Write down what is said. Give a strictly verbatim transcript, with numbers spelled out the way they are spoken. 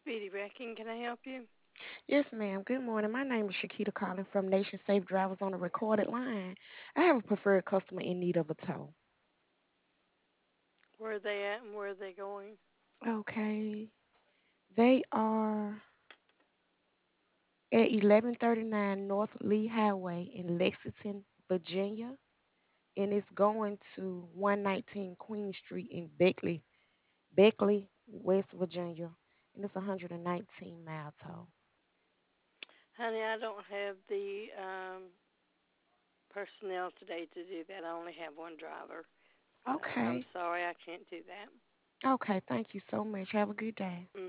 Speedy Wrecking, can I help you? Yes, ma'am. Good morning. My name is Shakita calling from Nation Safe Drivers on a recorded line. I have a preferred customer in need of a tow. Where are they at and where are they going? Okay. They are at eleven thirty-nine North Lee Highway in Lexington, Virginia, and it's going to one nineteen Queen Street in Beckley, Beckley, West Virginia, and it's a one hundred nineteen mile tow. Honey, I don't have the um, personnel today to do that. I only have one driver. So I'm Okay. sorry I can't do that. Okay. Thank you so much. Have a good day.